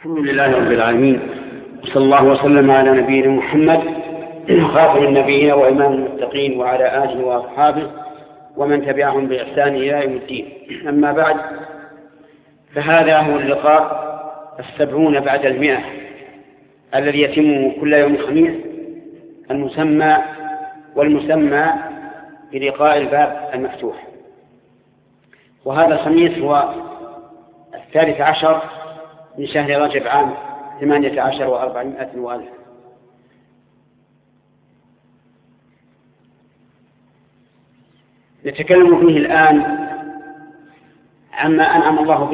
الحمد لله رب العالمين، صلى الله وسلم على نبينا محمد خاتم النبيين وإمام المتقين وعلى آله وأصحابه ومن تبعهم بإحسان إلى يوم الدين. أما بعد، فهذا هو اللقاء 70 بعد 100 الذي يتم كل يوم خميس، والمسمى بلقاء الباب المفتوح. وهذا الخميس هو 13 من شهر رجب عام 18 و400 وألف. نتكلم فيه الآن عما أنعم الله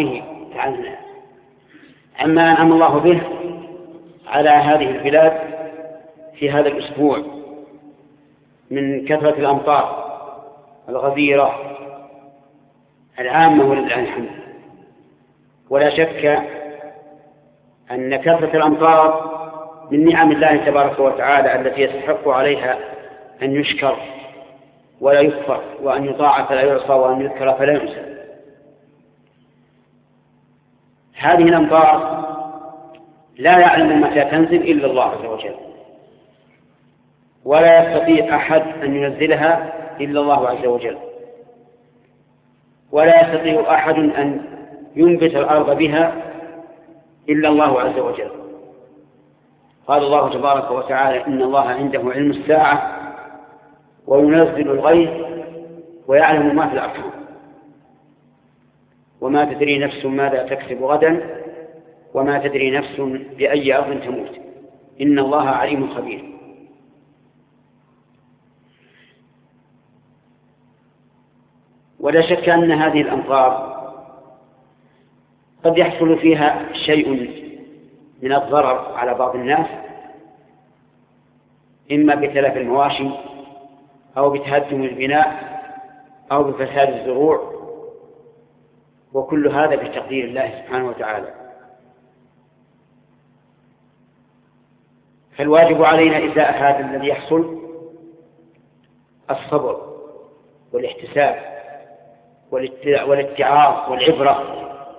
به على هذه البلاد في هذا الأسبوع من كثرة الأمطار الغزيرة العامة ولله الحمد. ولا شك أن كثرة الأمطار من نعم الله تبارك وتعالى التي يستحق عليها أن يشكر ولا يكفر، وأن يطاع فلا يعصى، وأن يذكر فلا ينسى. هذه الأمطار لا يعلم متى تنزل إلا الله عز وجل، ولا يستطيع أحد أن ينزلها إلا الله عز وجل، ولا يستطيع أحد أن ينبت الأرض بها إلا الله عز وجل. قال الله تبارك وتعالى: إن الله عنده علم الساعة وينزل الغيث ويعلم ما في الأرحام وما تدري نفس ماذا تكسب غدا وما تدري نفس بأي أرض تموت إن الله عليم خبير. ولا شك أن هذه الأمطار قد يحصل فيها شيء من الضرر على بعض الناس، إما بتلف المواشي أو بتهدم البناء أو بفساد الزروع، وكل هذا بتقدير الله سبحانه وتعالى. فالواجب علينا إزاء هذا الذي يحصل الصبر والاحتساب والاتعاظ والعبرة،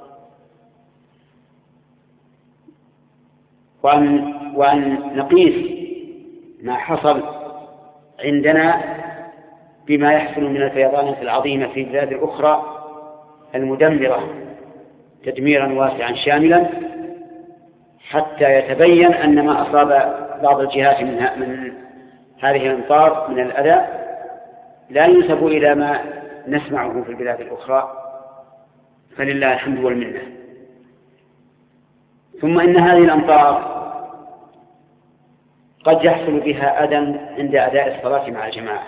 وأن نقيس ما حصل عندنا بما يحصل من الفيضانات العظيمة في البلاد الأخرى المدمرة تدميرا واسعا شاملا، حتى يتبين أن ما أصاب بعض الجهات من هذه الأمطار من الأذى لا ينسب إلى ما نسمعه في البلاد الأخرى، فلله الحمد والمنة. ثم إن هذه الأمطار قد يحصل بها أذى عند أداء الصلاة مع الجماعة،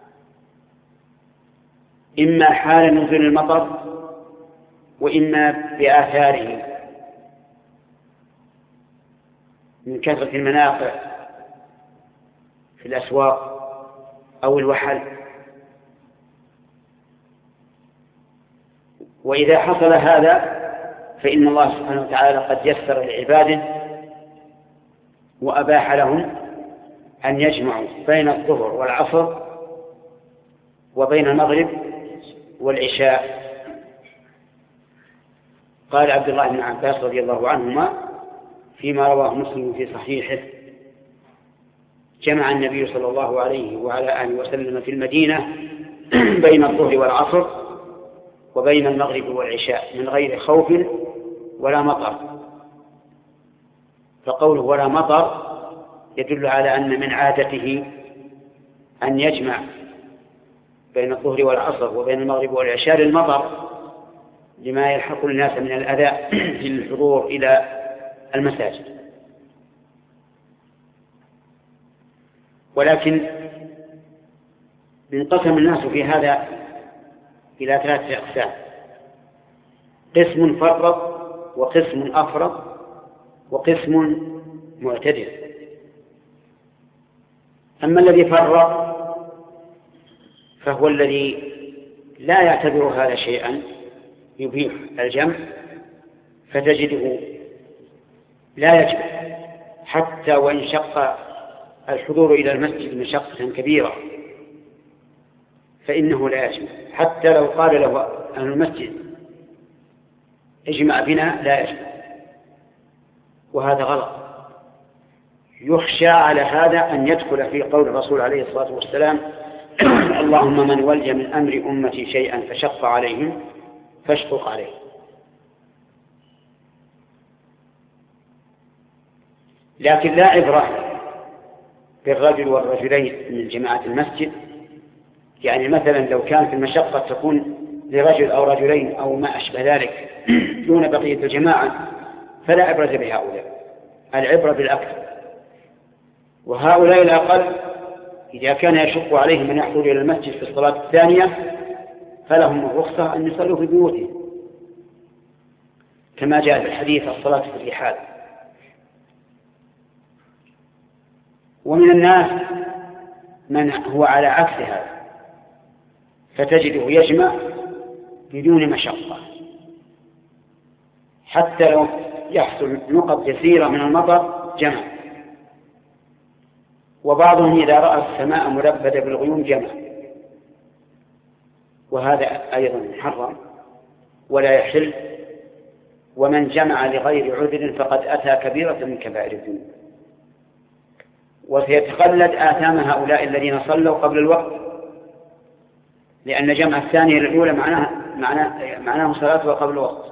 إما حال نزول المطر وإما بآثاره من كثرة المنافع في الأسواق أو الوحل. وإذا حصل هذا فإن الله سبحانه وتعالى قد يسر لعباده وأباح لهم أن يجمعوا بين الظهر والعصر وبين المغرب والعشاء. قال عبد الله بن عباس رضي الله عنهما فيما رواه مسلم في صحيحه: جمع النبي صلى الله عليه وعلى آله وسلم في المدينة بين الظهر والعصر وبين المغرب والعشاء من غير خوف ولا مطر. فقوله ولا مطر يدل على أن من عادته أن يجمع بين الظهر والعصر وبين المغرب والعشاء للمطر، لما يلحق الناس من الأذى في الحضور إلى المساجد. ولكن انقسم الناس في هذا إلى 3 أقسام: قسم فرط، وقسم أفرط، وقسم معتدل. أما الذي فرط فهو الذي لا يعتبر هذا شيئا يبيح الجمع، فتجده لا يجمع حتى وإن شق الحضور إلى المسجد مشقة كبيرة، فإنه لا يجمع حتى لو قال له أهل المسجد اجمع بنا لا يجمع. وهذا غلط. يخشى على هذا أن يدخل في قول الرسول عليه الصلاة والسلام: اللهم من ولي من أمر أمتي شيئا فشق عليهم فاشقق عليه. لكن لا عبرة بالرجل والرجلين من جماعة المسجد. يعني مثلا لو كان في المشقة تكون لرجل أو رجلين أو ما أشبه ذلك دون بقية الجماعة فلا عبرة بهؤلاء، العبرة بالأكثر. وهؤلاء الأقل إذا كان يشق عليهم من يحضر إلى المسجد في الصلاة الثانية فلهم الرخصة أن يصلوا في بيوتهم، كما جاء في الحديث: الصلاة في الرحال. ومن الناس من هو على عكس هذا، فتجده يجمع بدون مشقة، حتى لو يحصل نقط يسيرة من المطر جمع. وبعضهم إذا رأى السماء ملبدة بالغيوم جمع، وهذا أيضا محرم ولا يحل. ومن جمع لغير عذر فقد أتى كبيرة من كبائر الذنوب، وسيتخلد آثام هؤلاء الذين صلوا قبل الوقت، لأن جمع الثانية الأولى معناه صلاتها قبل الوقت،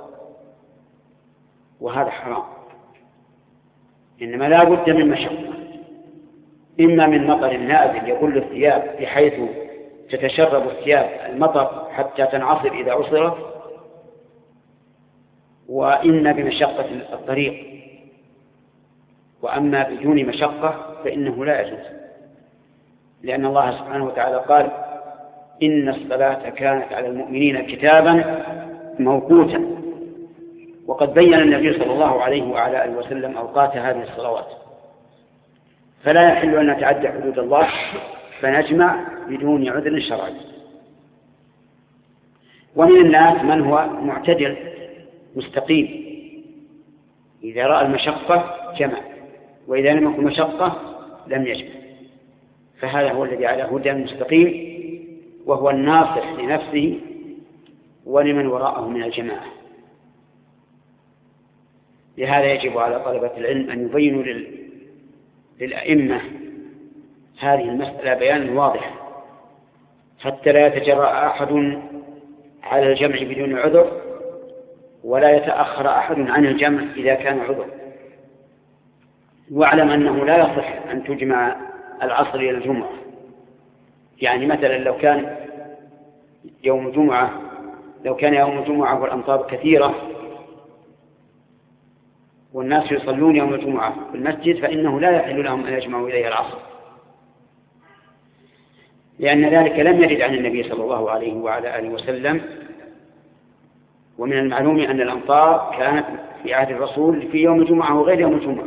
وهذا حرام. إنما لا بد من مشقة، إما من مطر نازل يبل الثياب بحيث تتشرب الثياب المطر حتى تنعصر إذا عصرت، وإما بمشقة الطريق. وأما بدون مشقة فإنه لا يجوز، لأن الله سبحانه وتعالى قال: إن الصلاة كانت على المؤمنين كتابا موقوتا. وقد بين النبي صلى الله عليه وعلى آله وسلم أوقات هذه الصلوات، فلا يحل أن نتعدى حدود الله فنجمع بدون عذر شرعي. ومن الناس من هو معتدل مستقيم، إذا رأى المشقة جمع، وإذا لم يكن مشقة لم يجمع، فهذا هو الذي على هدى مستقيم، وهو الناصح لنفسه ولمن وراءه من الجماعة. لهذا يجب على طلبة العلم أن يبينوا للأئمة هذه المسألة بيان واضح، حتى لا يتجرأ أحد على الجمع بدون عذر، ولا يتأخر أحد عن الجمع إذا كان عذر. واعلم أنه لا يصح أن تجمع العصر إلى الجمعة. يعني مثلا لو كان يوم الجمعة والأمطار كثيرة والناس يصلون يوم الجمعة في المسجد، فإنه لا يحل لهم أن يجمعوا إليه العصر، لأن ذلك لم يرد عن النبي صلى الله عليه وعلى آله وسلم. ومن المعلوم أن الأمطار كانت في عهد الرسول في يوم الجمعة وغير يوم الجمعة،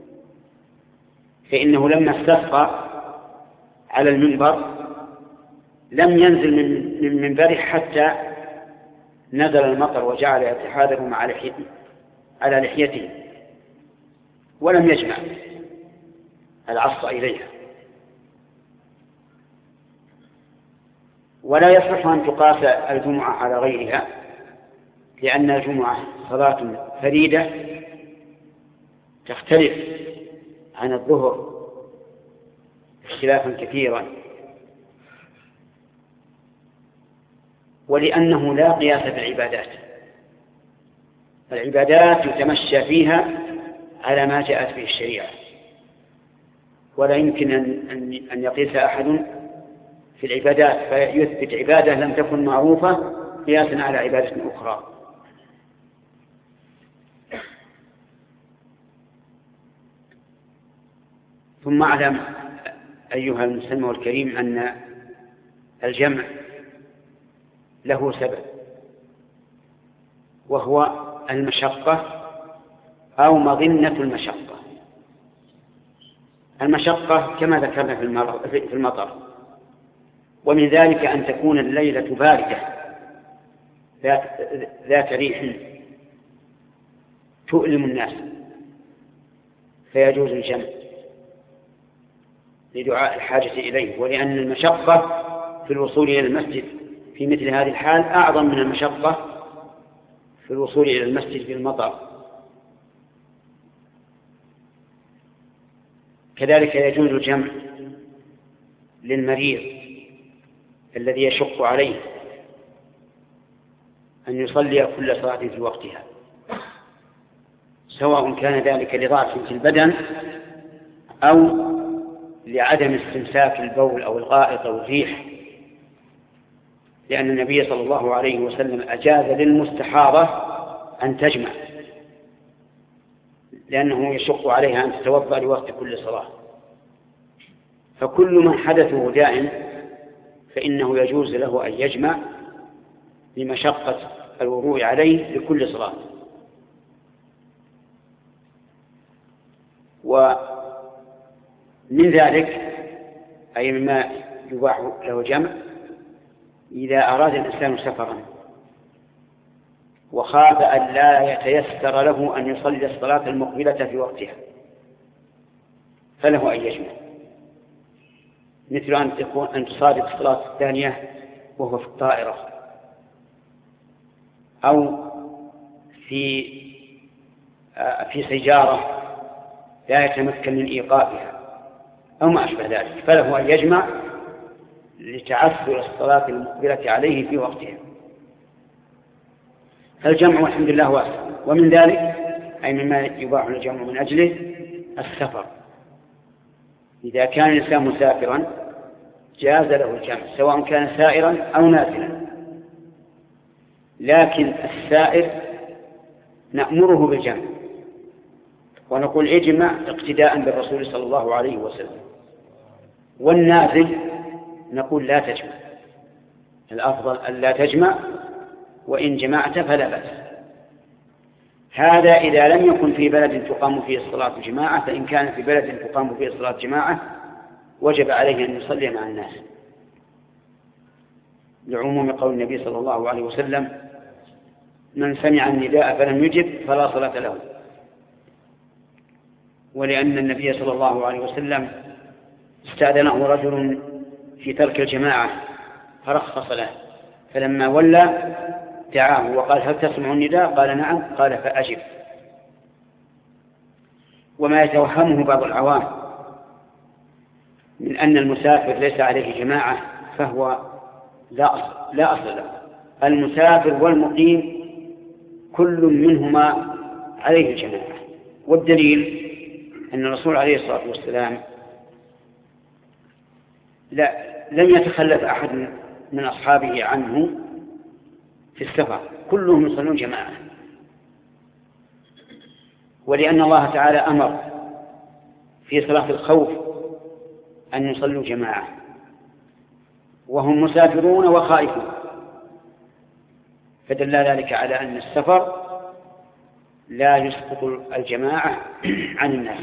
فإنه لما استسقى على المنبر لم ينزل من منبره حتى نزل المطر وجعل يتحاذر على لحيته، ولم يجمع العصر إليها. ولا يصح أن تقاس الجمعة على غيرها، لأن الجمعة صلاة فريدة تختلف عن الظهر اختلافا كثيرا، ولأنه لا قياس في العبادات يتمشى فيها على ما جاءت به الشريعة، ولا يمكن أن يقيس أحد في العبادات فيثبت عبادة لم تكن معروفة قياسا على عبادة أخرى. ثم اعلم أيها المستمع الكريم أن الجمع له سبب، وهو المشقة أو مظنة المشقة. المشقة كما ذكرنا في المطر، ومن ذلك أن تكون الليلة باردة ذات ريح تؤلم الناس، فيجوز الجمع لدعاء الحاجة إليه، ولأن المشقة في الوصول إلى المسجد في مثل هذه الحال أعظم من المشقة في الوصول إلى المسجد في المطر. كذلك يجوز الجمع للمريض الذي يشق عليه أن يصلي كل صلاة في وقتها، سواء كان ذلك لضعف في البدن أو لعدم استمساك البول أو الغائط أو الريح، لأن النبي صلى الله عليه وسلم أجاز للمستحاضة أن تجمع، لأنه يشق عليها أن تتوضأ لوقت كل صلاة. فكل من حدثه دائم فإنه يجوز له أن يجمع لمشقة الوضوء عليه لكل صلاة. ومن ذلك أي مما يباح له جمع إذا أراد الإنسان سفرا وخاف أن لا يتيسر له أن يصلي الصلاة المقبلة في وقتها فله أن يجمع، مثل أن تصادف الصلاة الثانية وهو في الطائرة أو في سيارة لا يتمكن من إيقافها أو ما أشبه ذلك، فله أن يجمع لتعثر الصلاة المقبلة عليه في وقتها. فالجمع والحمد لله واسع. ومن ذلك أي مما يباح الجمع من أجله السفر، إذا كان الإنسان مسافرا جاز له الجمع سواء كان سائرا أو نازلا، لكن السائر نأمره بالجمع ونقول اجمع اقتداء بالرسول صلى الله عليه وسلم، والنازل نقول لا تجمع، الأفضل أن لا تجمع، وإن جمعت فلا بأس. هذا إذا لم يكن في بلد تقام فيه الصلاة جماعة، فإن كان في بلد تقام فيه الصلاة جماعة وجب عليه أن يصلي مع الناس، لعموم قول النبي صلى الله عليه وسلم: من سمع النداء فلم يجب فلا صلاة له. ولأن النبي صلى الله عليه وسلم استأذنه رجل في ترك الجماعة فرخص له، فلما ولى دعاه وقال: هل تسمع النداء؟ قال: نعم. قال: فأجب. وما يتوهمه بعض العوام من أن المسافر ليس عليه جماعة فهو لا أصل له. المسافر والمقيم كل منهما عليه جماعة، والدليل أن الرسول عليه الصلاة والسلام لم يتخلف أحد من أصحابه عنه في السفر، كلهم يصلون جماعة. ولأن الله تعالى أمر في صلاة الخوف أن يصلوا جماعة وهم مسافرون وخائفون، فدل ذلك على أن السفر لا يسقط الجماعة عن الناس.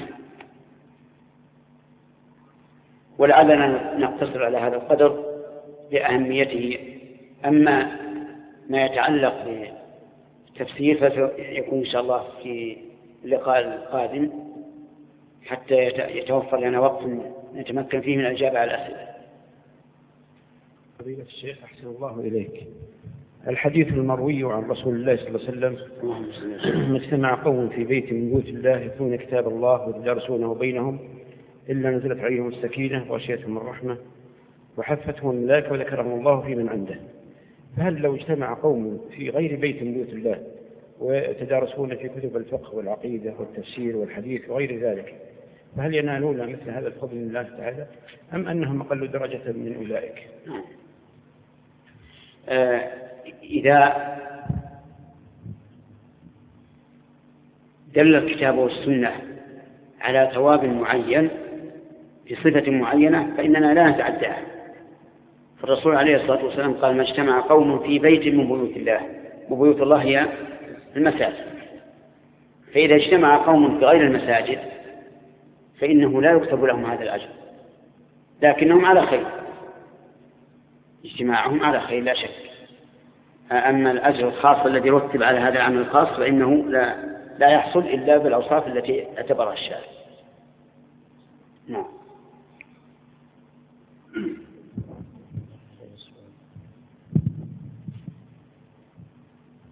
ولعلنا نقتصر على هذا القدر لأهميته. أما ما يتعلق بالتفسير فسيكون إن شاء الله في اللقاء القادم حتى يتوفر لنا وقت نتمكن فيه من الإجابة على الأسئلة. فضيلة الشيخ أحسن الله إليك، الحديث المروي عن رسول الله صلى الله عليه وسلم: ما اجتمع قوم في بيت من بيوت الله يتلون كتاب الله ويدارسونه بينهم إلا نزلت عليهم السكينة وغشيتهم الرحمة وحفتهم الملائكة وذكرهم الله في من عنده. فهل لو اجتمع قوم في غير بيت من بيوت الله ويتدارسون في كتب الفقه والعقيدة والتفسير والحديث وغير ذلك، فهل ينالون مثل هذا الفضل من الله تعالى أم أنهم أقل درجة من أولئك؟ إذا دل الكتاب والسنة على ثواب معين بصفة معينة فإننا لا نتعداها. فالرسول عليه الصلاة والسلام قال: ما اجتمع قوم في بيت من بيوت الله، وبيوت الله هي المساجد. فإذا اجتمع قوم في غير المساجد فإنه لا يكتب لهم هذا الأجر، لكنهم على خير، اجتماعهم على خير لا شك. أما الأجر الخاص الذي رتب على هذا العمل الخاص فإنه لا يحصل إلا بالأوصاف التي اعتبرها الشارع. نعم.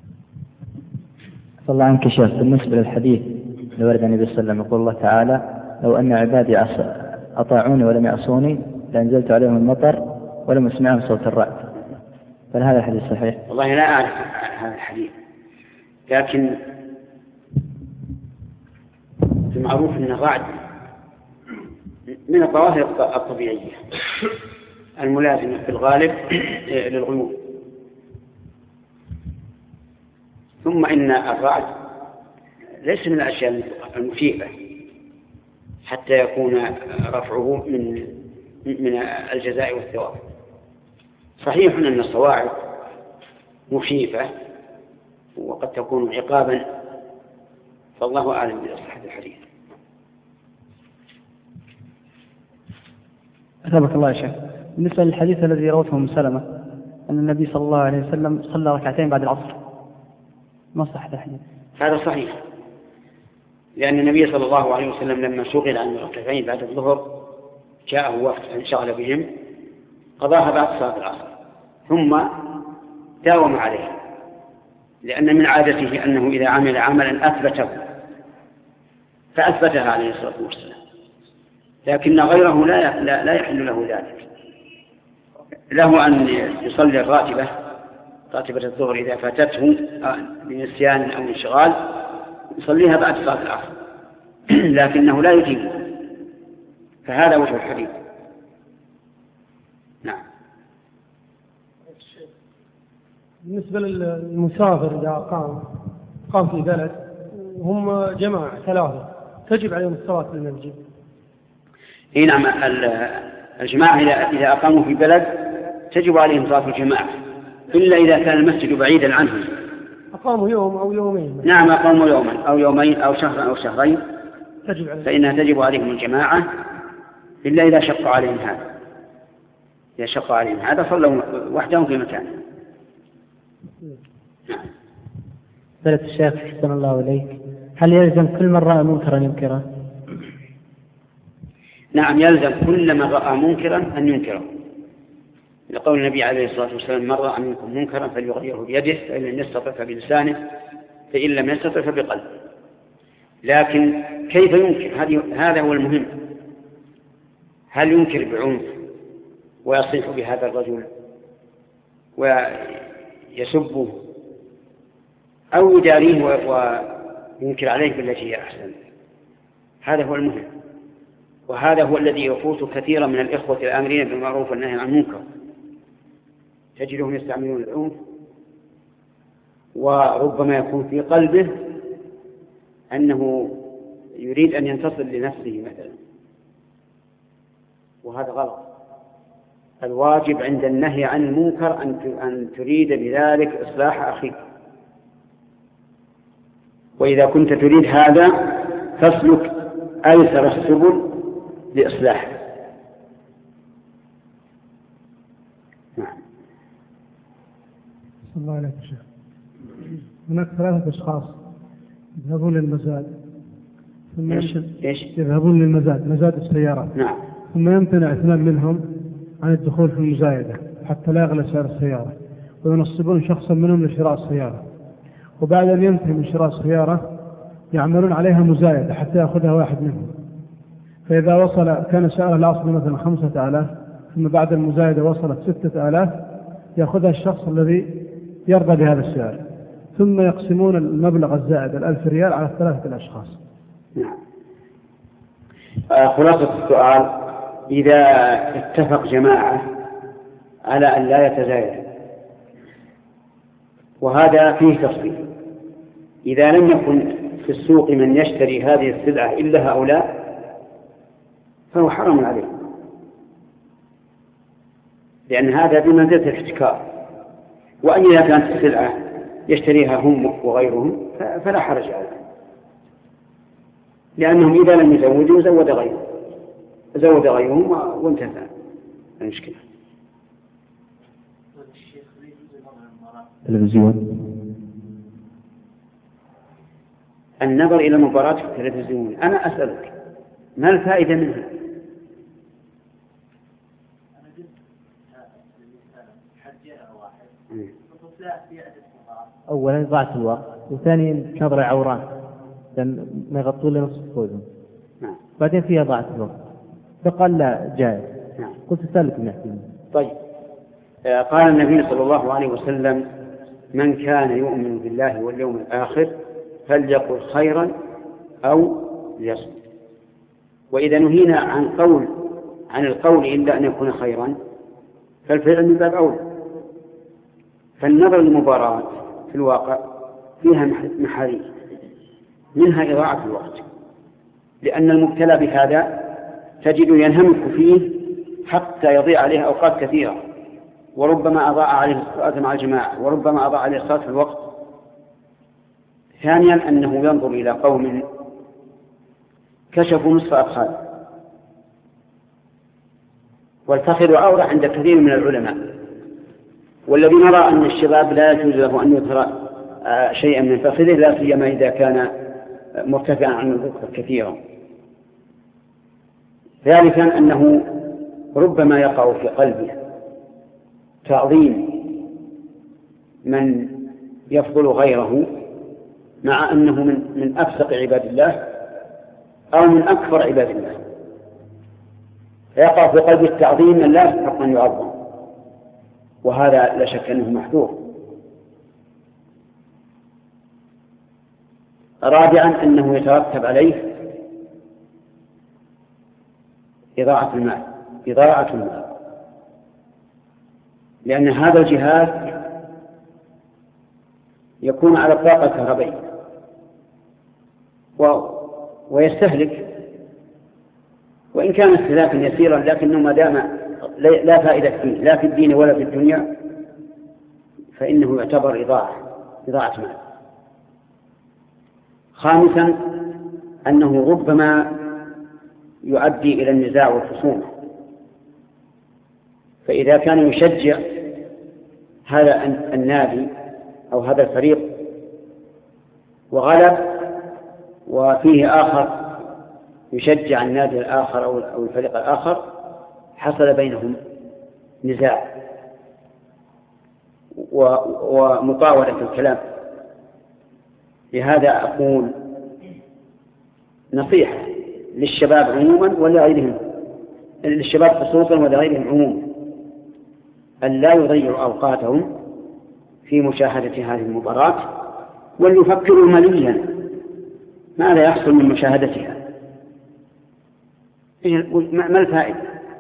صلى الله عنك شيخ، بالنسبة للحديث لورد النبي صلى الله عليه وسلم يقول الله تعالى: لو أن عبادي أطاعوني ولم يعصوني لأنزلت عليهم المطر ولم يسمعهم صوت الرعد، فهل هذا الحديث صحيح؟ والله لا أعرف هذا الحديث، لكن المعروف أن الرعد من الظواهر الطبيعية الملازمة في الغالب للغيوم. ثم إن الرعد ليس من الأشياء المخيفة حتى يكون رفعه من الجزاء والثواب. صحيح أن الصواعق مخيفة وقد تكون عقابا، فالله أعلم بصحة الحديث. أثابك الله يا شيخ. بالنسبة للحديث الذي روته أم سلمة أن النبي صلى الله عليه وسلم صلى ركعتين بعد العصر، ما صح الحديث؟ هذا صحيح، لأن النبي صلى الله عليه وسلم لما شغل عن الركعتين بعد الظهر جاءه وقت انشغل بهم قضاها بعد صلاة العصر، ثم داوم عليه، لأن من عادته أنه إذا عمل عملا أثبته فأثبتها عليه الصلاة والسلام، لكن غيره لا يحل له ذلك. له أن يصلي راتبة الظهر إذا فاتته بنسيان أو انشغال يصليها بعد صلاة العصر، لكنه لا يجيب، فهذا وجه الحديث. نعم. بالنسبة للمسافر إذا قام في بلد هم جماعة ثلاثة تجب عليهم الصلاة في المسجد؟ إيه نعم، الجماعة إذا أقاموا في بلد تجب عليهم صلاة الجماعة، إلا إذا كان المسجد بعيدا عنهم. أقاموا يوم أو يومين. نعم، أقاموا يوما أو يومين أو شهرا أو شهرين فإنها تجب عليهم الجماعة، إلا إذا شق عليهم هذا. إذا شق عليهم هذا صلوا وحدهم في مكانه. نعم. سألت الشيخ حسن الله إليك، هل يلزم كل من رأى منكرا ينكره؟ نعم، يلزم كل من رأى منكرا أن ينكره، لقول النبي عليه الصلاة والسلام: من رأى منكم منكرا فليغيره بيده، فإن لم يستطع فبلسانه، فإن لم يستطع فبقلبه. لكن كيف ينكر؟ هذا هو المهم. هل ينكر بعنف ويصيح بهذا الرجل ويسبه، أو يداريه وينكر عليه بالتي هي أحسن؟ هذا هو المهم، وهذا هو الذي يفوت كثيرا من الإخوة الآمرين بالمعروف والنهي عن المنكر. تجدهم يستعملون العنف، وربما يكون في قلبه أنه يريد أن ينتصر لنفسه مثلا، وهذا غلط. الواجب عند النهي عن المنكر أن تريد بذلك إصلاح أخيك، وإذا كنت تريد هذا فاسلك أيسر السبل لإصلاحه. نعم. صلى الله عليه وسلم. هناك ثلاثة أشخاص يذهبون للمزاد، ثم يذهبون للمزاد، مزاد السيارات. نعم. ثم يمتنع اثنان منهم عن الدخول في المزايدة حتى لا يغلى سعر السيارة، وينصبون شخصا منهم لشراء السيارة، وبعد أن ينتهي من شراء السيارة يعملون عليها مزايدة حتى يأخذها واحد منهم. فإذا وصل كان سعر الأصل مثلا 5000، ثم بعد المزايدة وصلت 6000، يأخذها الشخص الذي يرضى بهذا السعر، ثم يقسمون المبلغ الزائد 1000 ريال على 3 أشخاص. نعم. خلاصة السؤال: إذا اتفق جماعة على أن لا يتزايد، وهذا فيه تفصيل، إذا لم يكن في السوق من يشتري هذه السلعة إلا هؤلاء فهو حرام عليه، لأن هذا بمنزلة الاحتكار. وأن إذا كانت السلعة يشتريها هم وغيرهم فلا حرج عليه، لأنهم إذا لم يزودوا زود غيرهم وانتهى المشكلة. تلفزيون، النظر إلى مباراة في التلفزيون، أنا أسألك ما الفائدة منها؟ أولا ضاعت الوقت، وثانيا نظر عورات لأن ما يغطون لنصف فوزهم. نعم. بعدين فيها ضاعت الوقت، فقال لا جائز. نعم. قلت سألك من أحكام. طيب. قال النبي صلى الله عليه وسلم: من كان يؤمن بالله واليوم الآخر فليقل خيرا أو ليصمت. وإذا نهينا عن القول إلا أن يكون خيرا فالفعل من باب أولى. فالنظر للمباراة في الواقع فيها محاريف، منها إضاعة الوقت، لأن المبتلى بهذا تجد ينهمك فيه حتى يضيع عليه أوقات كثيرة، وربما أضاع عليه الصلاة مع الجماعة، وربما أضاع عليه الصلاة في الوقت. ثانيا أنه ينظر إلى قوم كشفوا نصف أفخاذ، والفخذ عورة عند كثير من العلماء، والذي نرى أن الشباب لا يجوز له أن يظهر شيئا من فخذه، لا سيما إذا كان مرتفعا عن الذكر كثيرا. ثالثا أنه ربما يقع في قلبه تعظيم من يفضل غيره، مع أنه من أفسق عباد الله أو من أكثر عباد الله، فيقع في قلبه التعظيم من لا يستحق أن يعظم، وهذا لا شك أنه محذور. رابعا أنه يترتب عليه إضاعة المال، لأن هذا الجهاد يكون على الطاقة الكهربائية ويستهلك، وإن كان استهلاكا يسيرا لكنه ما دام لا فائدة فيه لا في الدين ولا في الدنيا فإنه يعتبر إضاعة مال. خامسا أنه ربما يؤدي إلى النزاع والخصومة، فإذا كان يشجع هذا النادي أو هذا الفريق وغلب، وفيه آخر يشجع النادي الآخر أو الفريق الآخر، حصل بينهم نزاع ومطاولة في الكلام. لهذا أقول نصيحة للشباب عموما ولغيرهم، للشباب خصوصا ولغيرهم عموما، أن لا يضيعوا أوقاتهم في مشاهدة هذه المباراة، وليفكروا مليا ماذا يحصل من مشاهدتها، ما الفائدة.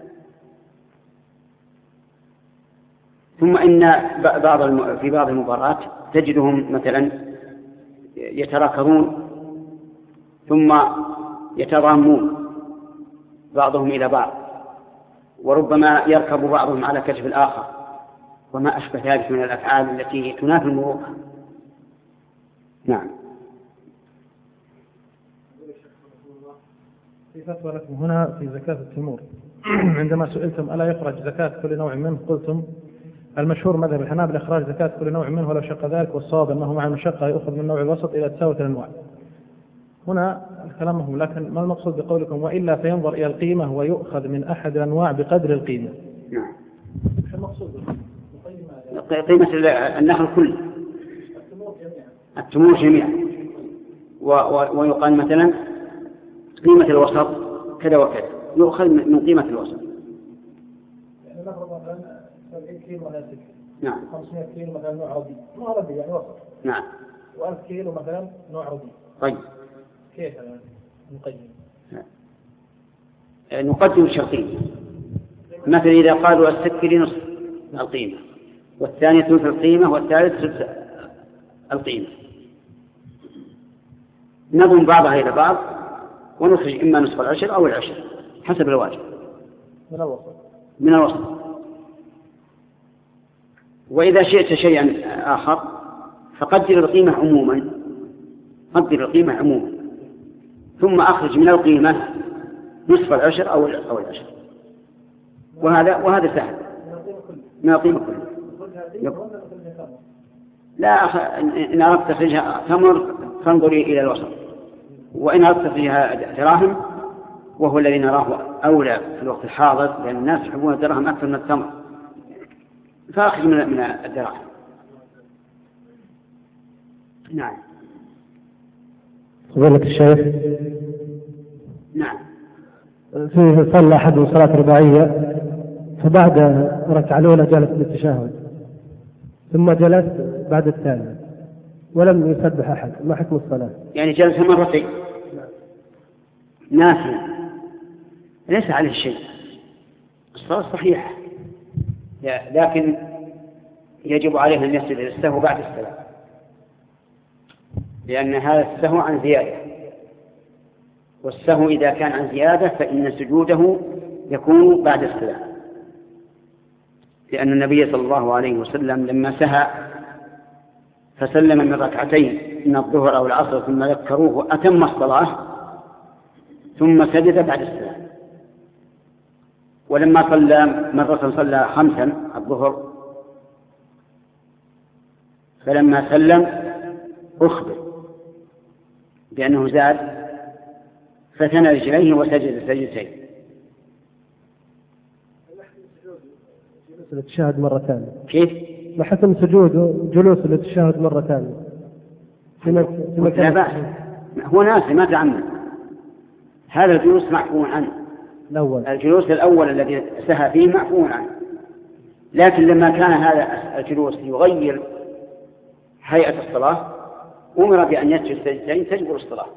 ثم إن في بعض المباريات تجدهم مثلا يتراكضون ثم يتضامون بعضهم إلى بعض، وربما يركب بعضهم على كتف الآخر، وما أشبه ذلك من الأفعال التي تنافي المروءة. نعم. في فتوى لكم هنا في زكاة التمور، عندما سئلتم ألا يخرج زكاة كل نوع منه، قلتم المشهور مذهب الحنابلة إخراج زكاة كل نوع منه ولو شق ذلك، والصواب أنه مع المشقة يأخذ من النوع الوسط إلى تساوي الأنواع. هنا الكلام مهم، لكن ما المقصود بقولكم وإلا فينظر إلى القيمة ويؤخذ من أحد الأنواع بقدر القيمة؟ نعم. شو المقصود؟ قيمة النخل كله، التمور جميعا، ويقال مثلا قيمة الوسط كذا وكذا، يؤخذ من قيمة الوسط. يعني نفرض مثلا 70 كيلو مثلا سكر، نعم. 500 كيلو مثلا نوع رديء، ما رديء يعني وسط، نعم. و1000 كيلو مثلا نوع رديء. طيب كيف نقيم؟ نقدم شرطين، مثلا إذا قالوا السكري نصف القيمة، والثاني ثلث القيمة، والثالث ثلث القيمة، نضم بعضها إلى بعض ونخرج إما نصف العشر أو العشر حسب الواجب من الوسط. وإذا شئت شيئا آخر فقدر القيمة عموما، ثم أخرج من القيمة نصف العشر أو العشر، وهذا سهل من القيمة كلها. لا إن أردت تخرجها تمر فانظري إلى الوسط، وإن أردت تخرجها دراهم، وهو الذي نراه أولى في الوقت الحاضر، لأن الناس يحبون الدراهم أكثر من التمر، فأخرج من الدراهم. نعم. فضيلة الشيخ. نعم. فيه صلى أحد صلاة رباعية، فبعد الركعة الأولى جلس للتشهد، ثم جلس بعد الثانية ولم يسبح أحد، ما حكم الصلاة؟ يعني جلس مرتين نافلا ليس عليه شيء، الصلاة صحيحة، لكن يجب عليه أن يسجد للسهو بعد السلام، لأن هذا السهو عن زيادة، والسهو إذا كان عن زيادة فإن سجوده يكون بعد السلام، لأن النبي صلى الله عليه وسلم لما سهى فسلم من ركعتين من الظهر أو العصر ثم ذكروه أتم الصلاة ثم سجد بعد السلام. ولما صلى مرة صلى 5 الظهر، فلما سلم أخبر بأنه زاد فثنى رجليه وسجد سجدتين. للتشهد مرة ثانية كيف؟ ما حكم سجود جلوس للتشهد مرة ثانية في لا بأس، هو ناسي ما تعمد، هذا الجلوس معفو عنه، الجلوس الأول الذي سهى فيه معفو عنه، لكن لما كان هذا الجلوس يغير هيئة الصلاة أمر بأن يسجد سجدتين تجبر الصلاة.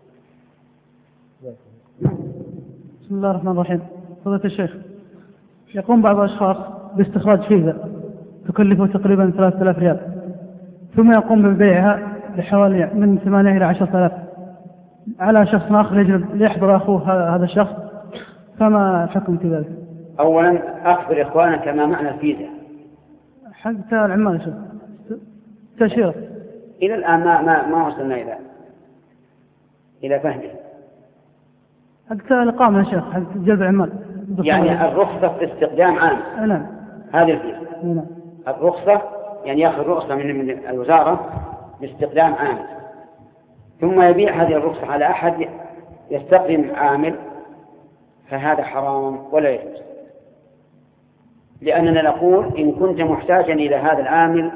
بسم الله الرحمن الرحيم. فضيلة الشيخ، يقوم بعض الأشخاص باستخراج فيزا تكلفه تقريبا 3000 ريال، ثم يقوم ببيعها بحوالي من 8 إلى 10,000 على شخص آخر يجب ليحضر أخوه هذا الشخص، فما الحكم في ذلك؟ أولا أخبر إخوانك ما معنى الفيزا حتى العمال شوف تأشيرة. إلى الآن ما وصلنا إلى فهمه. حتى الإقامة يا شيخ، حتى جلب العمال، يعني الرخصة في استخدام عام. نعم. هذه الفيزا. نعم. الرخصة يعني يأخذ رخصة من الوزارة باستخدام عام، ثم يبيع هذه الرخصة على أحد يستخدم عامل، فهذا حرام ولا يجوز، لأننا نقول إن كنت محتاجا إلى هذا العامل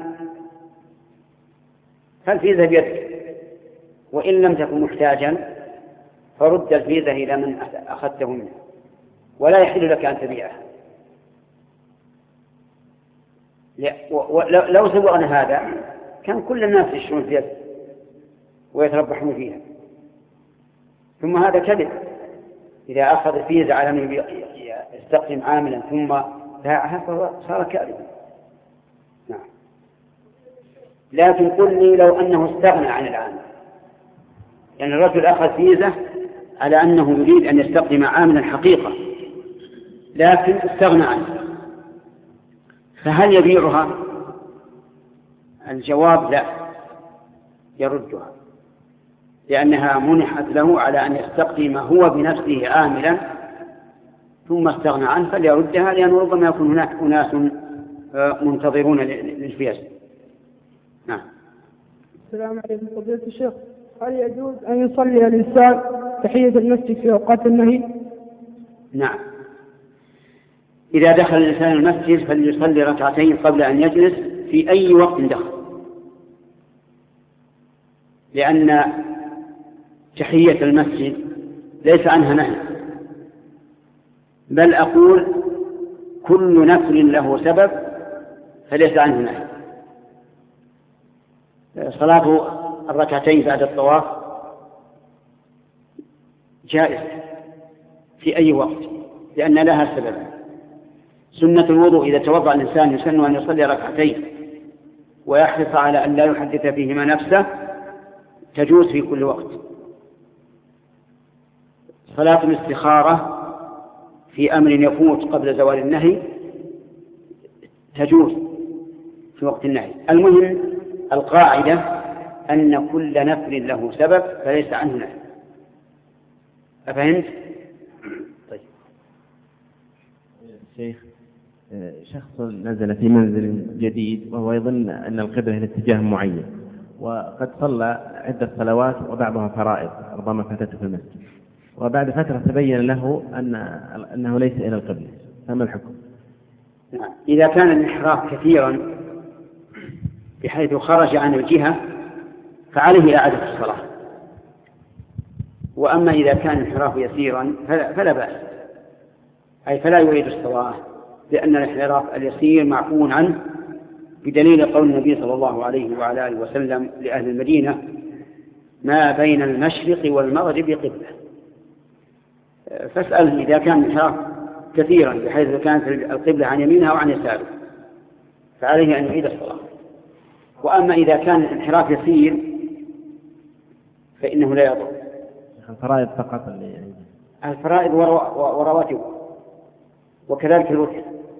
فالفيزا بيدك، وإن لم تكن محتاجا فرد الفيزا إلى من أخذته منه، ولا يحل لك أن تبيعها. لو سبقنا هذا كان كل الناس يشترون فيها ويتربحون فيها، ثم هذا كذب. إذا أخذ الفيزا على أنه يستخدم عاملا ثم باعها فصار كاذبا. نعم. لكن قل لي لو أنه استغنى عن العامل، يعني الرجل أخذ فيزا على أنه يريد أن يستخدم عاملا حقيقة لكن استغنى عنه، فهل يبيعها؟ الجواب لا، يردها، لأنها منحت له على أن يستخدم هو بنفسه عاملا ثم استغنى عنه، فليردها، لأنه ربما يكون هناك أناس منتظرون للفيزا. نعم. السلام عليكم فضيلة الشيخ، هل يجوز أن يصلي الإنسان تحية المسجد في أوقات النهي؟ نعم، إذا دخل الإنسان المسجد فليصلي ركعتين قبل أن يجلس في أي وقت دخل، لأن تحية المسجد ليس عنها نهي، بل أقول كل نفل له سبب فليس عنه نهي. صلاة الركعتين بعد الطواف جائز في أي وقت لأن لها سبب. سنة الوضوء إذا توضأ الإنسان يسن أن يصلي ركعتين ويحرص على أن لا يحدث فيهما نفسه، تجوز في كل وقت. صلاة الاستخارة في أمر يفوت قبل زوال النهي تجوز في وقت النهي. المهم القاعدة أن كل نفل له سبب فليس عنه نهي. أفهمت؟ طيب. شيخ، شخص نزل في منزل جديد وهو يظن أن القبلة لاتجاه معين، وقد صلى عدة صلوات وبعضها فرائض ربما فاتته في المسجد، وبعد فترة تبين له أنه ليس إلى القبلة، فما الحكم؟ إذا كان الانحراف كثيرا بحيث خرج عن الجهة فعليه إعادة الصلاة، وأما إذا كان الانحراف يسيرا فلا بأس، أي فلا يعيد الصلاة، لأن الانحراف اليسير معفو عنه بدليل قول النبي صلى الله عليه وعلى آله وسلم لأهل المدينة: ما بين المشرق والمغرب قبلة. فاسأل إذا كان الانحراف كثيرا بحيث كانت القبلة عن يمينها وعن يساره فعليه أن يعيد الصلاة. وأما إذا كان الانحراف يسير فإنه لا يضر. الفرائض فقط الفرائض ورواتب، وكذلك الوتر.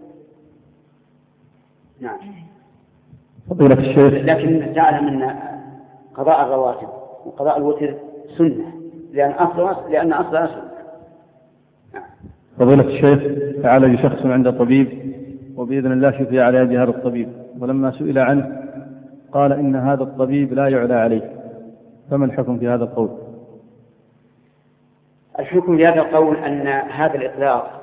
نعم. فضيلة الشيخ، لكن تعلم أن قضاء الرواتب وقضاء الوتر سنة، لأن أصلها سنة. فضيلة الشيخ، تعالج شخص عند طبيب وبإذن الله شفي على يد هذا الطبيب، ولما سئل عنه قال إن هذا الطبيب لا يعلى عليه، فما الحكم في هذا القول؟ الحكم في هذا القول أن هذا الإطلاق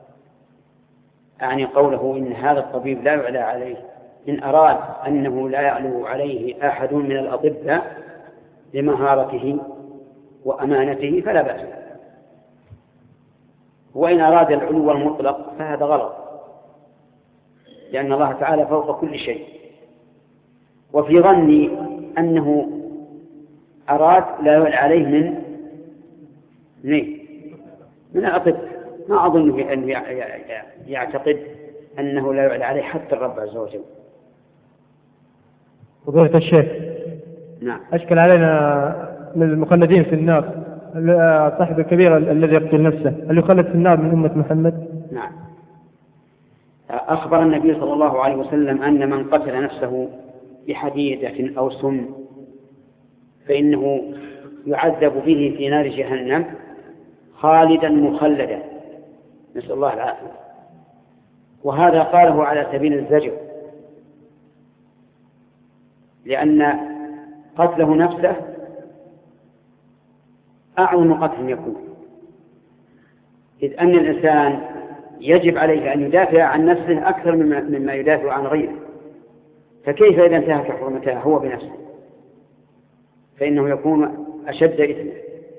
يعني قوله إن هذا الطبيب لا يعلى عليه، إن أراد أنه لا يعلو عليه أحد من الأطباء لمهارته وأمانته فلا بأس، وإن أراد العلو المطلق فهذا غلط، لأن الله تعالى فوق كل شيء. وفي ظني أنه أراد لا يعلى عليه من الأطباء، ما أظن أن يعتقد أنه لا يعلى عليه حتى الرب عز وجل. فضيلة الشيخ، نعم. أشكل علينا من المخلدين في النار صاحب الكبير الذي يقتل نفسه، هل يخلد في النار من أمة محمد؟ نعم. أخبر النبي صلى الله عليه وسلم أن من قتل نفسه بحديدة أو سم فإنه يعذب به في نار جهنم خالدا مخلدا، نسأل الله العافية. وهذا قاله على سبيل الزجر، لأن قتله نفسه أعظم قتل يكون، إذ أن الإنسان يجب عليه أن يدافع عن نفسه أكثر مما يدافع عن غيره، فكيف إذا انتهك حرمتها هو بنفسه؟ فإنه يكون أشد إثما.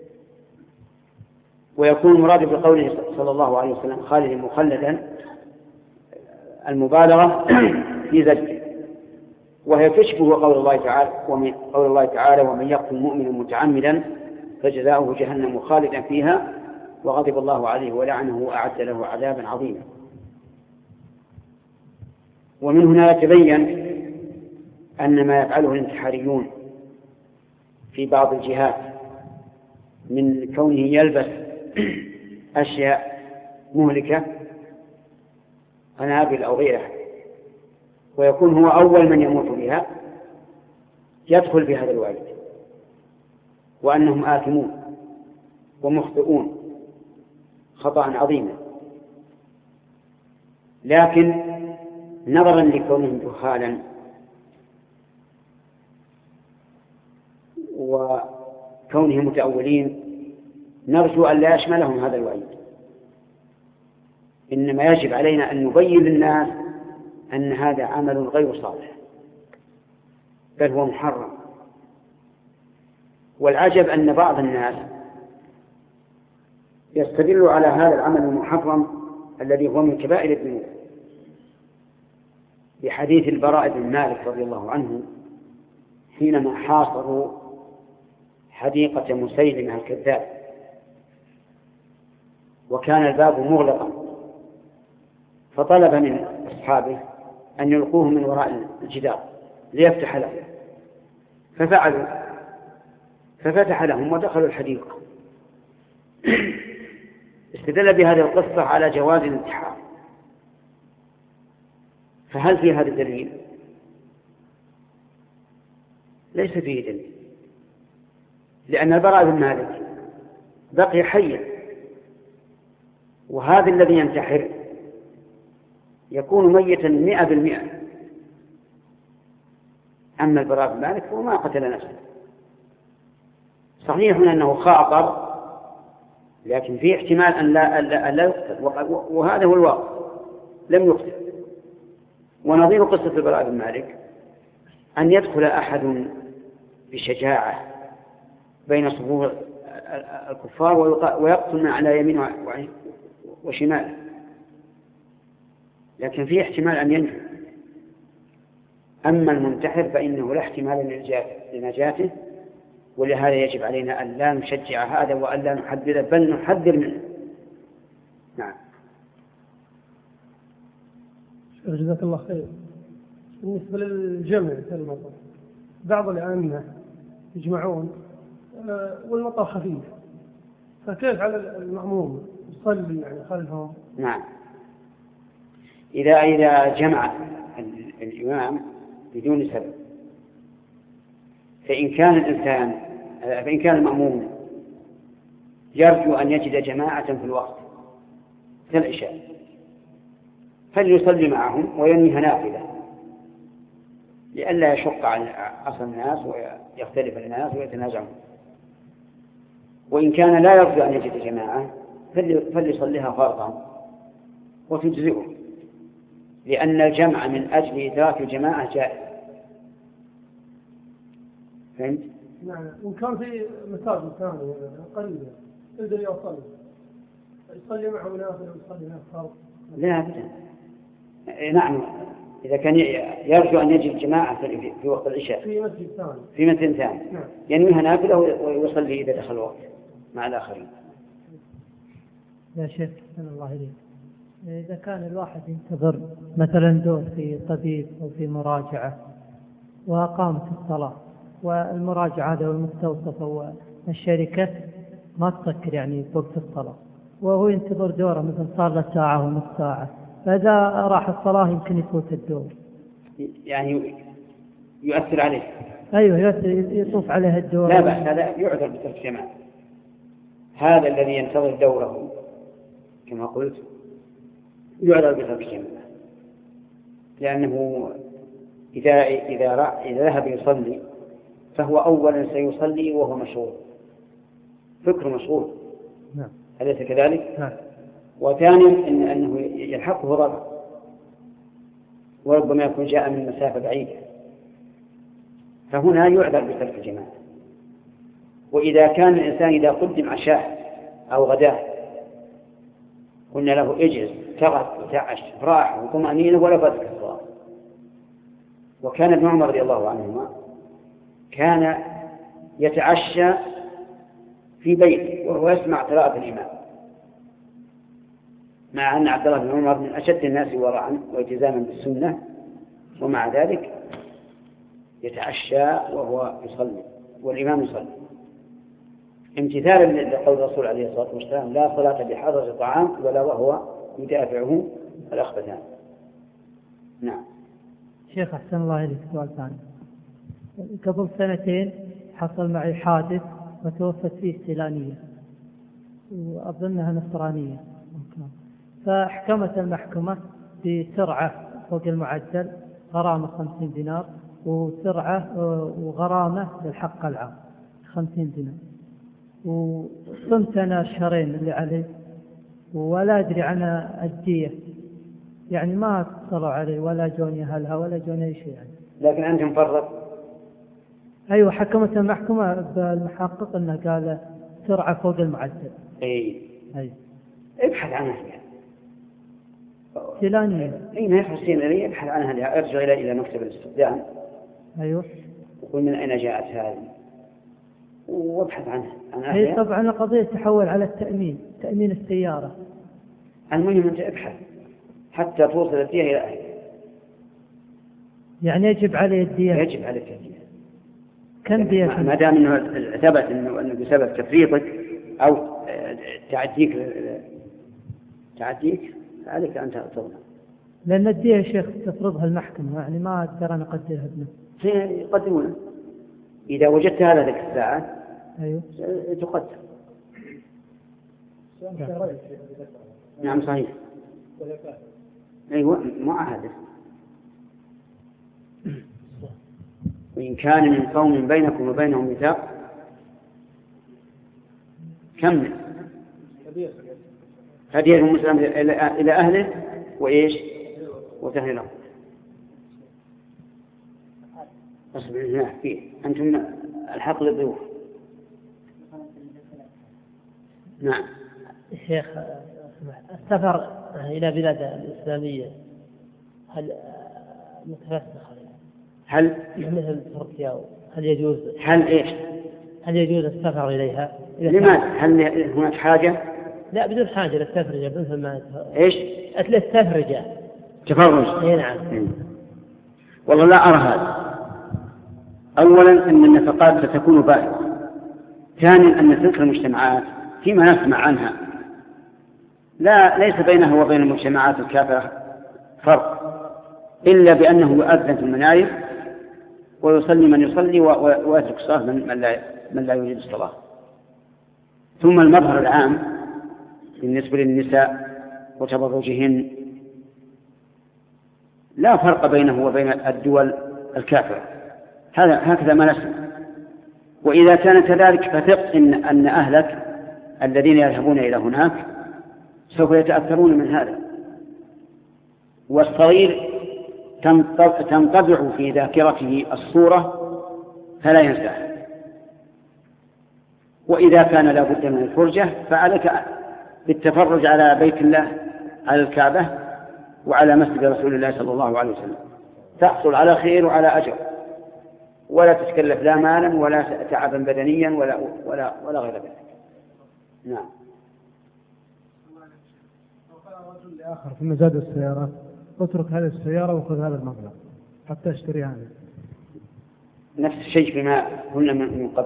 ويكون مراد بقوله صلى الله عليه وسلم خالدا مخلدا المبالغة في زجره، وهي تشبه قول الله تعالى ومن يقتل مؤمنا متعمدا فجزاؤه جهنم خالدا فيها وغضب الله عليه ولعنه وأعد له عذابا عظيما. ومن هنا يتبين أن ما يفعله الانتحاريون في بعض الجهات من كونه يلبس أشياء مهلكة قنابل أو غيرها ويكون هو أول من يموت بها يدخل في هذا الوعيد، وأنهم آثمون ومخطئون خطأ عظيما. لكن نظرا لكونهم جهالا وكونهم متأولين نرجو أن لا يشملهم هذا الوعيد، إنما يجب علينا أن نبين للناس أن هذا عمل غير صالح بل هو محرم. والعجب أن بعض الناس يستدل على هذا العمل المحرم الذي هو من كبائر الذنوب بحديث البراء بن مالك رضي الله عنه حينما حاصروا حديقة مسيلمة الكذاب وكان الباب مغلقا، فطلب من أصحابه أن يلقوه من وراء الجدار ليفتح له، ففعلوا، ففتح لهم ودخلوا الحديقة. استدل بهذه القصة على جواز الانتحار. فهل في هذا الدليل؟ ليس فيه دليل، لأن البراء بن مالك بقي حيا، وهذا الذي ينتحر يكون ميتا 100%. أما البراء بن مالك فهو ما قتل نفسه. صحيح أنه خاطر، لكن فيه احتمال أن لا يقتل، وهذا هو الواقع، لم يقتل. ونظير قصة البراء بن مالك أن يدخل أحد بشجاعة بين صفوف الكفار ويقتل من على يمينه وشماله، لكن فيه احتمال أن ينجو. أما المنتحر فإنه لا احتمال لنجاته، ولهذا يجب علينا أن لا نشجع هذا وأن لا نحذر، بل نحذر منه. نعم. جزاك الله خير. بالنسبة للجمع في المطر، بعض الأئمة يجمعون والمطر خفيف، فكيف على المأموم يصلي يعني خلفهم؟ نعم، إذا جمع الإمام بدون سبب، فإن كان المأموم يرجو أن يجد جماعة في الوقت كالعشاء فليصلي معهم وينهي نافلة لئلا يشق على أصل الناس ويختلف الناس ويتنازعون. وإن كان لا يرجو أن يجد جماعة فليصليها فرضا وتجزئه، لأن الجمع من أجل إدراك الجماعة جائز. فهمت؟ نعم. وإن كان في مساجد ثانية قريبة يقدر يصلي معه نافلة ويصلي معه فرض؟ لا أبدا. نعم، إذا كان يرجو أن يجد جماعة في وقت العشاء في مسجد ثاني نعم. ينويها نافلة ويصلي إذا دخل الوقت مع الآخرين. يا شيخ أحسن الله إليك، إذا كان الواحد ينتظر مثلا دور في طبيب أو في مراجعة وقامت الصلاة والمراجعة هذا والمستوصف والشركة ما تسكر يعني وقت الصلاة، وهو ينتظر دوره مثلا صار له ساعة ونص ساعة، فإذا راح الصلاة يمكن يفوت الدور، يعني يؤثر عليه. أيوه يطوف عليه الدور. لا بأس، هذا يعذر بترك الجماعة. هذا الذي ينتظر دوره كما قلت يعذر بترك الجماعة، لأنه إذا ذهب يصلي فهو أولا سيصلي وهو مشغول، فكر مشغول. نعم. أليس كذلك؟ نعم. وثانيا أنه يلحقه ضرر، وربما يكون جاء من مسافة بعيدة، فهنا يعذر بترك الجماعة. وإذا كان الإنسان إذا قدم عشاء أو غداه قلنا له اجلس تغط وتعش راحة وطمأنينة ولا فاتك الصلاة. وكان ابن عمر رضي الله عنهما كان يتعشى في بيته وهو يسمع قراءة الإمام، مع أن عبد الله بن عمر من أشد الناس ورعا والتزاما بالسنة، ومع ذلك يتعشى وهو يصلي والإمام يصلي، امتثالا لقول الرسول عليه الصلاة والسلام: لا صلاة بحضرة طعام ولا وهو يدافعه الأخبثان. نعم. شيخ أحسن الله إليك، سؤال ثاني. قبل 2 حصل معي حادث وتوفت فيه سيلانية وأظنها نصرانية، فاحكمت المحكمة بسرعة فوق المعدل غرامة 50 دينار وسرعة وغرامة للحق العام 50 دينار، وصمت أنا الشهرين اللي علي ولا أدري عن الدية، يعني ما اتصلوا علي ولا جوني أهلها ولا جوني أي شيء يعني. لكن أنت مفرط. أيوة، حكمت المحكمة بالمحقق أنه قال سرعة فوق المعدل. أي ابحث عنها سيلانية. أي ما يفحص سيلانية ابحث عنها، ارجع إلى مكتب الاستخدام. أيوه. وقل من أين جاءت هذه وابحث عنها. هي طبعا القضية تحول على تأمين السيارة. المهم أنت ابحث حتى توصل الدية إلى أهلها. يعني يجب عليه الدية. يجب عليك الدية. كم دية؟ ما دام أنه ثبت أنه بسبب تفريطك أو تعديك عليك أن تظلم. لأن الدية يا شيخ تفرضها المحكمة، يعني ما أقدر أنا أقدرها بنفسي. يقدمونها إذا وجدت هذا ذيك الساعة. أيوه. تقدم. نعم صحيح. أيوة معاهدة. وإن كان من قوم بينكم وبينهم ميثاق كمل هديه المسلم إلى أهله وإيش وتهنئ له. أصبر هنا فيه أنتم الحق للضيوف. نعم. شيخ السفر إلى بلاد الإسلامية هل متفسخ؟ هل مثل تركيا هل يجوز؟ هل إيش؟ هل يجوز السفر إليها؟ لماذا؟ هل هناك حاجة؟ لا بدون حاجة للتفرجة مثل ما إيش؟ للتفرجة. تفرج. إيه نعم. والله لا أرى هذا. أولا أن النفقات ستكون باهظة. ثانيا أن تلك المجتمعات فيما نسمع عنها ليس بينها وبين المجتمعات الكافرة فرق إلا بأنه يؤذن في المناير ويصلي من يصلي ويترك الصلاة من لا يريد الصلاة. ثم المظهر العام بالنسبة للنساء وتبرجهن لا فرق بينه وبين الدول الكافرة، هكذا ما نسمع. وإذا كان كذلك فثق أن أهلك الذين يذهبون إلى هناك سوف يتأثرون من هذا، والصغير تنطبع في ذاكرته الصورة فلا ينساها. وإذا كان لا بد من الفرجة فعليك بالتفرج على بيت الله، على الكعبة وعلى مسجد رسول الله صلى الله عليه وسلم، تحصل على خير وعلى أجر، ولا تتكلف لا مالا ولا تعبا بدنيا ولا غير ذلك. نعم. وقال رجل لآخر في مزاد السيارة: اترك هذه السيارة وخذ هذا المبلغ حتى اشتري هذا. نفس الشيء فيما قلنا من قبل،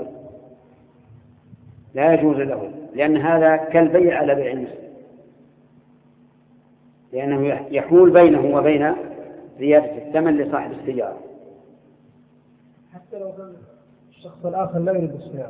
لا يجوز له، لأن هذا كالبيع على بيع المسلم، لأنه يحول بينه وبين زيادة الثمن لصاحب السيارة. حتى لو كان الشخص الآخر لا يريد السيارة.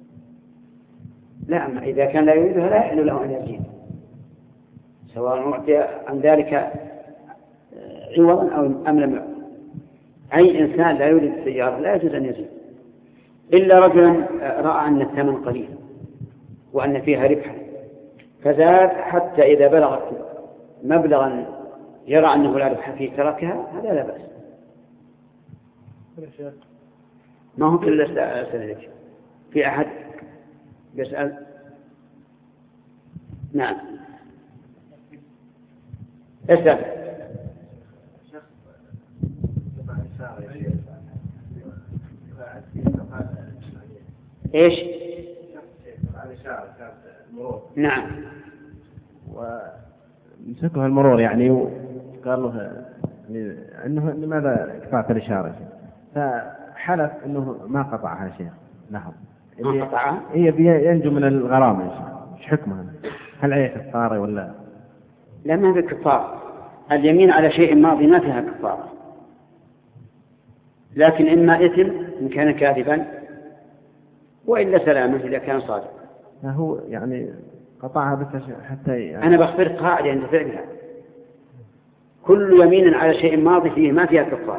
لا، إذا كان لا يريدها لا يحل له أن يزيد، سواء أعطي عن ذلك عوضا أو أم لم يعطي. أي إنسان لا يريد السيارة لا يجوز أن يزيد، إلا رجلا رأى أن الثمن قليل وأن فيها ربحا فزاد حتى إذا بلغت مبلغا يرى أنه لا ربح فيه تركها، هذا لا بأس. ما هو كل أسأل لك في أحد يسأل؟ نعم اسأل. ايش؟ نعم. ومسكه المرور يعني وقال له انه لماذا قطعت الاشاره؟ فحلف انه ما قطعها شيء. نعم. ما قطعها؟ هي ينجو من الغرامه. ايش حكمها؟ هل عليه كفاره ولا لا؟ ما في كفاره. اليمين على شيء ماضي ما فيها كفاره، لكن إما إثم إن كان كاذبا وإلا سلامة إذا كان صادق. هو يعني قطعها بس حتى يعني أنا بخبر قاعدة عند فعلها: كل يمين على شيء ماضي فيه ما فيها كفارة.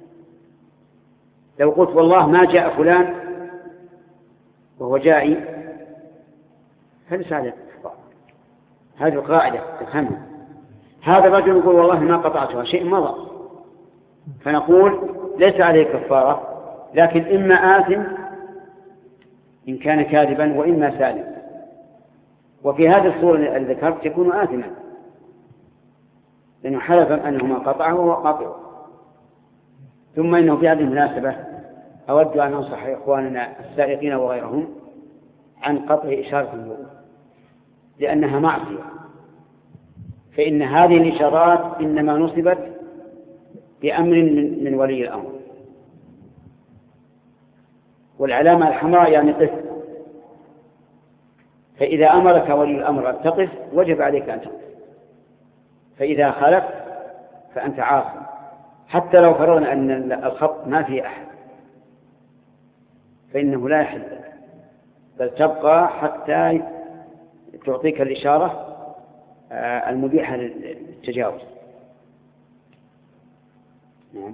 لو قلت والله ما جاء فلان وهو جائي فليس عليه كفارة. هذه القاعدة تفهمها. هذا الرجل يقول والله ما قطعتها، شيء مضى، فنقول ليس عليه كفارة، لكن إما آثم إن كان كاذبا وإما سالم. وفي هذه الصورة التي ذكرت يكون آثما، لأنه حلف أنه ما قطعه وهو قاطعه. ثم إنه في هذه المناسبة أود أن أنصح إخواننا السائقين وغيرهم عن قطع إشارة المرور، لأنها معصية. فإن هذه الإشارات إنما نصبت بأمر من ولي الأمر، والعلامة الحمراء يعني قف، فإذا أمرك ولي الأمر أن تقف وجب عليك أن تقف، فإذا خالف فأنت عاصم، حتى لو فرضنا أن الخط ما فيه أحد فإنه لا يحل، بل تبقى حتى تعطيك الإشارة المبيحة للتجاوز. نعم.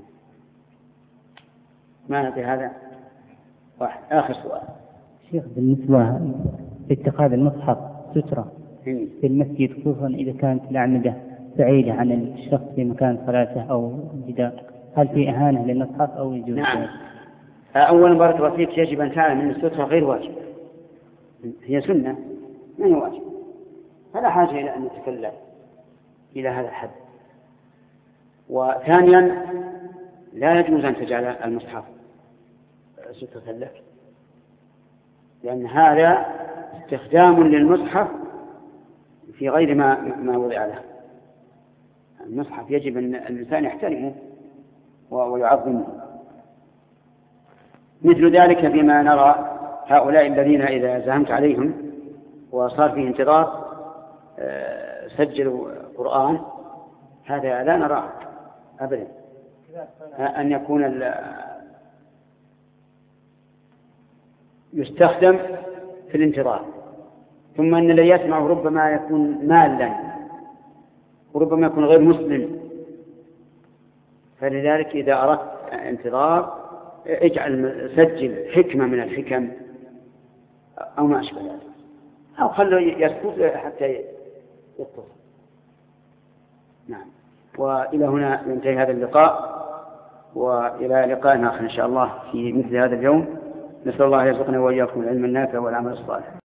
ما نعطي هذا واحد. آخر سؤال شيخ، بالنسبة لاتخاذ المصحف سترة في المسجد، خصوصا إذا كانت الأعمدة بعيدة عن الشخص في مكان صلاته أو جدار، هل في إهانة للمصحف أو يجوز؟ نعم. أولا بارك الله فيك، يجب أن تعلم أن السترة غير واجب، هي سنة ما هي واجب، فلا حاجة إلى أن نتكلم إلى هذا الحد. وثانيا لا يجوز أن تجعل المصحف سترة لك، لأن هذا استخدام للمصحف في غير ما وضع له. المصحف يجب أن الإنسان يحترمه ويعظمه. مثل ذلك بما نرى هؤلاء الذين إذا زهمت عليهم وصار فيه انتظار سجلوا قرآن، هذا لا نرى أبدا أن يكون يستخدم في الانتظار. ثم أن الذي يسمع ربما يكون مالا وربما يكون غير مسلم، فلذلك إذا أردت انتظار سجل حكمة من الحكم أو ما أشبه ذلك، أو خلوا يسكت حتى يتصل. نعم. وإلى هنا ينتهي هذا اللقاء، وإلى لقاء آخر إن شاء الله في مثل هذا اليوم. نسأل الله يرزقنا وإياكم العلم النافع والعمل الصالح.